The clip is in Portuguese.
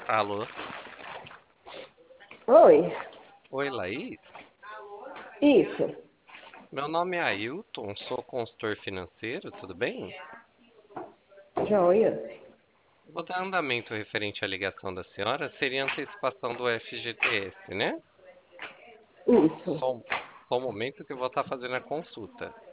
Alô? Oi, Oi, Laís? isso, Meu nome é Ailton, sou consultor financeiro, tudo bem? joia. Vou dar andamento referente à ligação da senhora, seria antecipação do FGTS, né? Isso. Só, só um momento que eu vou estar fazendo a consulta.